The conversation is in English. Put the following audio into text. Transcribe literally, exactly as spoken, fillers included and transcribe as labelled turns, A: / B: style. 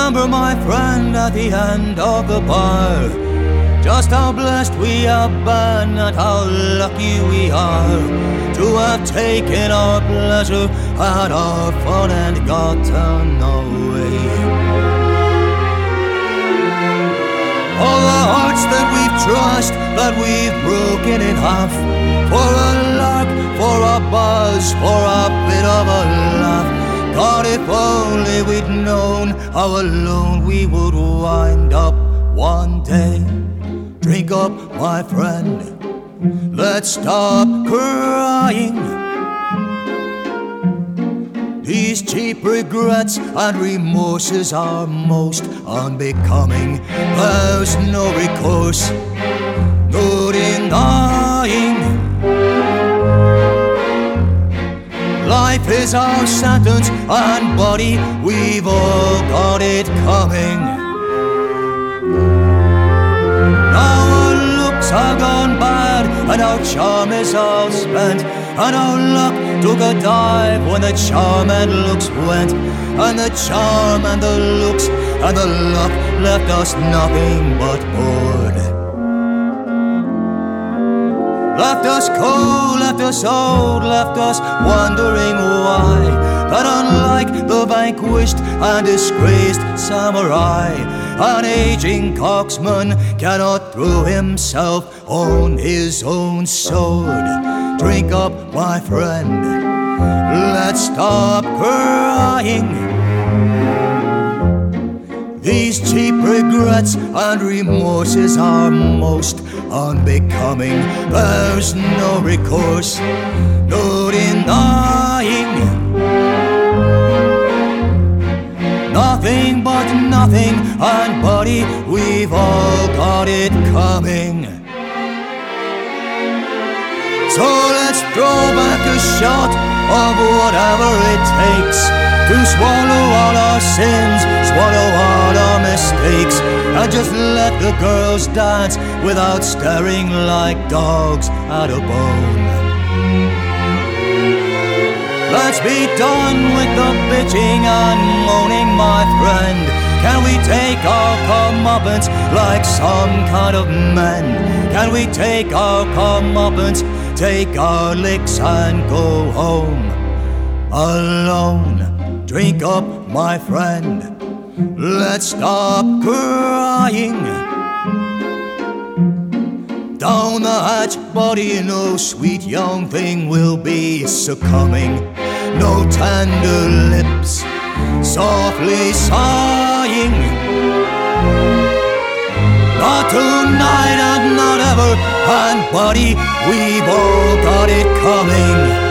A: Remember, my friend, at the end of the bar, just how blessed we have been and how lucky we are to have taken our pleasure, had our fun and gotten away. All the hearts that we've trust, that we've broken in half, for a lark, for a buzz, for a bit of a laugh. God, if only we'd known how alone we would wind up one day. Drink up, my friend, let's stop crying. These cheap regrets and remorses are most unbecoming. There's no recourse, no denying. Life is our sentence, and buddy, we've all got it coming. Now our looks have gone bad, and our charm is all spent, and our luck took a dive when the charm and looks went, and the charm and the looks and the luck left us nothing but bored. Left us cold, left us old, left us wondering why, that unlike the vanquished and disgraced samurai, an aging coxman cannot throw himself on his own sword. Drink up, my friend, let's stop crying. These cheap regrets and remorses are most unbecoming. There's no recourse, no denying. Nothing but nothing, and buddy, we've all got it coming. So let's throw back a shot of whatever it takes to swallow all our sins, swallow all our mistakes, and just let the girls dance without staring like dogs at a bone. Let's be done with the bitching and moaning, my friend. Can we take our comeuppance like some kind of men? Can we take our comeuppance, take our licks and go home alone? Drink up, my friend, let's stop crying. Down the hatch, buddy, no sweet young thing will be succumbing. No tender lips softly sighing. Not tonight and not ever, and buddy, we've all got it coming.